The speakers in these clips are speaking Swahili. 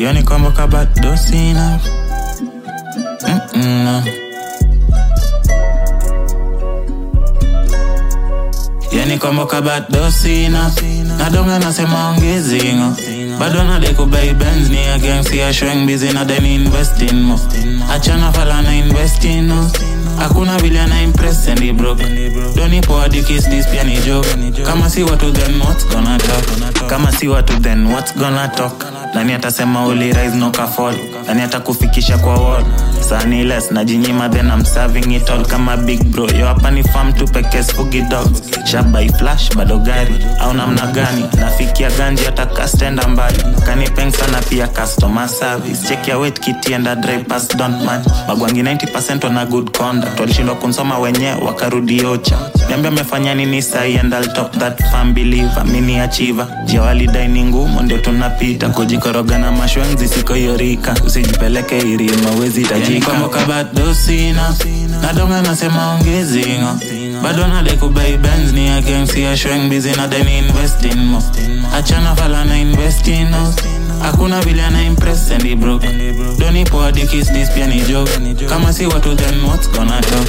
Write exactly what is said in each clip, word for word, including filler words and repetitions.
Yani kwamba kabado sina Mm-mm. Yani kwamba kabado sina Nadonga nasema ongezingo Bado na deku buy Benz ni a gang see a showing busy na then investing mo Achana fala na investing no Hakuna vile na impress and he broke Doni po adi kiss this pia ni joke Kama si watu then what's gonna talk Kama si watu then what's gonna talk Nani atasema uli rise no ka fall Nani atakufikisha kwa wall Sani less na jinyima then I'm serving it all Kama big bro yo hapa ni farm tu peke spugi dogs Shaba i flash bado gari au namna gani Nafikia ganji ataka stand mbali Kani peng sana pia customer service Check your weight kiti and a drive pass don't man Magwangi ninety percent wana good conduct Walishindwa kunsoma wenye wakarudi ocha Niambia mefanya nini sahi and I'll top that fan believer Mini achiever Jia walidai ni ngumu ndio tunapita Kujikoroga na mashwenzi siko yorika Usijipeleke iri mawezi tajika Yani kwamba kabado sina Nadonga nasema ongezingo Bado na deku buy Benz ni a gang see a showing busy na then investing mo Achana fala na investing no Hakuna vile na impress and he broke Doni po adi kiss this pia ni joke Kama si watu then what's gonna talk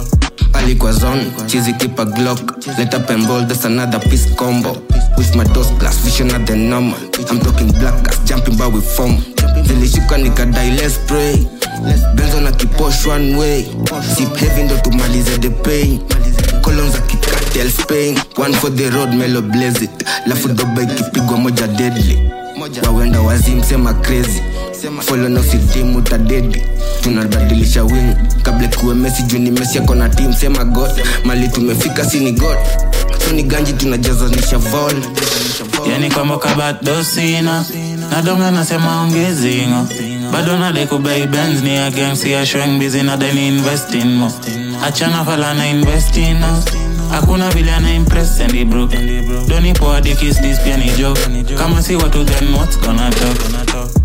Alikuwa zone, cheesy keep a Glock Let up and roll, that's another piece combo With my dose plus, vision at the normal I'm talking black gas, jumping by with foam Zilishuka nikadai, let's pray Benzo na kiposh one way Sip heavy ndo tumalize the pain Colons za kikatel Spain One for the road, melo blaze it Lafu doba ikipigwa moja deadly Wawenda wazim sema crazy Follow no si team utadedi Tunabadilisha wing Kable kuwe Messi juni Messi yako na team Sema God Mali tumefika sini God So ni ganji tunajazanisha vol Yani kwamba kabado sina Nadonga nasema ongezingo Bado na deku buy Benz ni a gang see a showing busy na then investing mo Achana fala na investing no Hakuna vile na impress and he broke Doni po adi kiss this pia ni joke Kama si watu then what's gonna talk